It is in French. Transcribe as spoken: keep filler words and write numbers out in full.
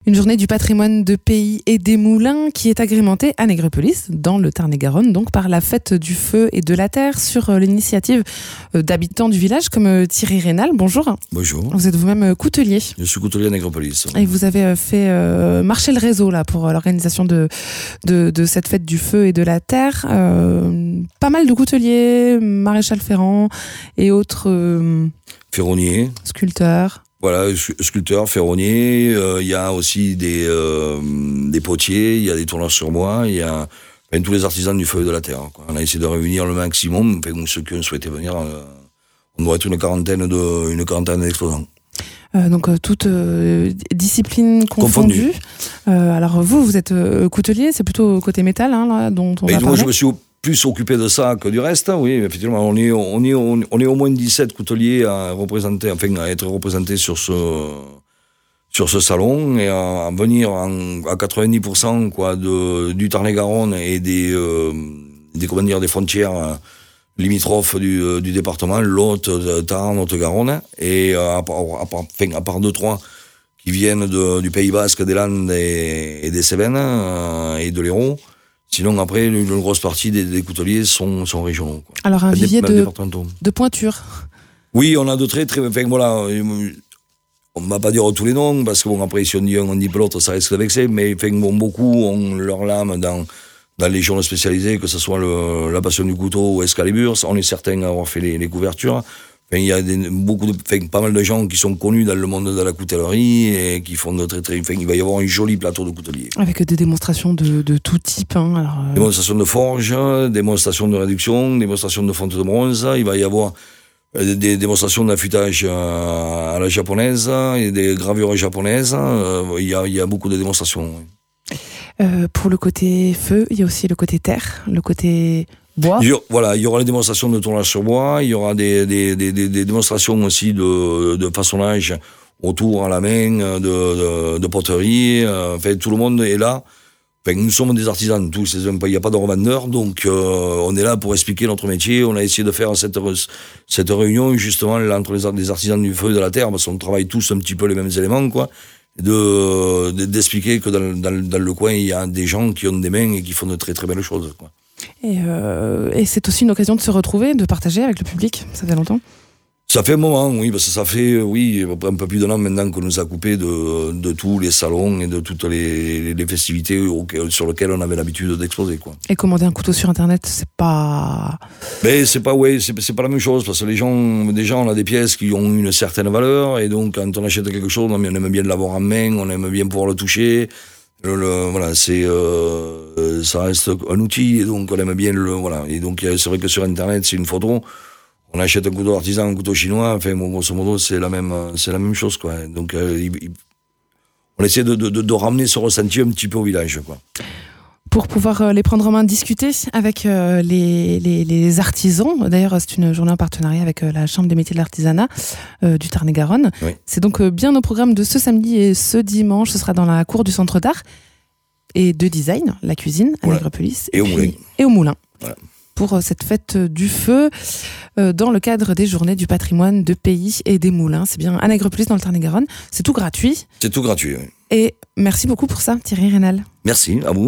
Une journée du patrimoine de pays et des moulins qui est agrémentée à Nègrepelisse, dans le Tarn-et-Garonne, donc par la fête du feu et de la terre sur l'initiative d'habitants du village comme Thierry Rénal. Bonjour. Bonjour. Vous êtes vous-même coutelier. Je suis coutelier à Nègrepelisse. Et vous avez fait euh, marcher le réseau là pour l'organisation de, de, de cette fête du feu et de la terre. Euh, pas mal de couteliers, maréchal Ferrand et autres... Euh, Ferronnier. Sculpteurs. Voilà, sculpteur, ferronnier, il euh, y a aussi des, euh, des potiers, il y a des tourneurs sur bois, il y a enfin, tous les artisans du feu et de la terre, quoi. On a essayé de réunir le maximum, enfin, ceux qui ont souhaité venir, euh, on doit être une quarantaine de, une quarantaine d'exposants. Euh, donc euh, toute euh, discipline confondue. Euh, alors vous, vous êtes euh, coutelier, c'est plutôt côté métal hein, là, dont on et va moi, parler. je me suis plus occupé de ça que du reste, oui, effectivement, on est, on est, on est au moins dix-sept couteliers à représenter, enfin, à être représentés sur ce, sur ce salon et à, à venir en, à quatre-vingt-dix pour cent, quoi, de, du Tarn-et-Garonne et des, euh, des, comment dire, des frontières limitrophes du, du département, l'Aude, Tarn, Haute-Garonne, et à part, à part, enfin, à part deux, trois qui viennent de, du Pays Basque, des Landes et, et des Cévennes euh, et de l'Hérault. Sinon, après, une grosse partie des, des couteliers sont, sont régionaux, quoi. Alors, un vivier de, de pointure. Oui, on a de très, très... Enfin, voilà, on ne va pas dire tous les noms, parce que, bon, après, si on dit un, on dit l'autre, ça risque de vexer, mais enfin, bon, beaucoup ont leur lame dans, dans les journaux spécialisés, que ce soit le, la Passion du couteau ou Excalibur. On est certain d'avoir fait les, les couvertures. Enfin, il y a des, beaucoup de, enfin, pas mal de gens qui sont connus dans le monde de la coutellerie et qui font de très très. Enfin, il va y avoir un joli plateau de couteliers. Avec des démonstrations de, de tout type. Hein, alors, euh... Démonstrations de forge, démonstrations de réduction, démonstrations de fonte de bronze. Il va y avoir des, des démonstrations d'affûtage à la japonaise et des gravures japonaises. Il y a, il y a beaucoup de démonstrations. Euh, pour le côté feu, il y a aussi le côté terre, le côté. Bois. Il y, voilà, il y aura les démonstrations de tournage sur bois, il y aura des, des, des, des, des démonstrations aussi de, de façonnage autour à la main, de, de, de poterie. Euh, enfin, tout le monde est là. Enfin, nous sommes des artisans tous, il n'y a pas de revendeurs, donc euh, on est là pour expliquer notre métier. On a essayé de faire cette, cette réunion justement entre les, les artisans du feu et de la terre, parce qu'on travaille tous un petit peu les mêmes éléments, quoi. De, de, d'expliquer que dans, dans, dans le coin, il y a des gens qui ont des mains et qui font de très très belles choses, quoi. Et, euh, et c'est aussi une occasion de se retrouver, de partager avec le public. Ça fait longtemps? Ça fait un moment, oui, parce que ça fait, oui, un peu plus d'un an maintenant qu'on nous a coupé de, de tous les salons et de toutes les, les festivités auxquelles, sur lesquelles on avait l'habitude d'exposer, quoi. Et commander un couteau sur Internet, c'est pas... Mais c'est pas, ouais, c'est, c'est pas la même chose, parce que les gens, déjà, on a des pièces qui ont une certaine valeur, et donc quand on achète quelque chose, on aime bien l'avoir en main, on aime bien pouvoir le toucher. Le, le, voilà, c'est, euh, ça reste un outil, et donc on aime bien le, voilà. Et donc c'est vrai que sur Internet, c'est une photo. On achète un couteau artisan, un couteau chinois, enfin, bon, grosso modo, c'est la même, c'est la même chose, quoi. Donc, euh, il, il, on essaie de, de, de, de ramener ce ressenti un petit peu au village, quoi. Pour pouvoir les prendre en main, discuter avec les, les, les artisans. D'ailleurs, c'est une journée en partenariat avec la Chambre des métiers de l'artisanat euh, du Tarn-et-Garonne. Oui. C'est donc bien au programme de ce samedi et ce dimanche. Ce sera dans la cour du Centre d'art et de design, la cuisine, à voilà. Nègrepelisse. Et, et au moulin. Et au moulin. Voilà. Pour cette fête du feu, euh, dans le cadre des journées du patrimoine de pays et des moulins. C'est bien à Nègrepelisse, dans le Tarn-et-Garonne. C'est tout gratuit. C'est tout gratuit, oui. Et merci beaucoup pour ça, Thierry Rénal. Merci, à vous.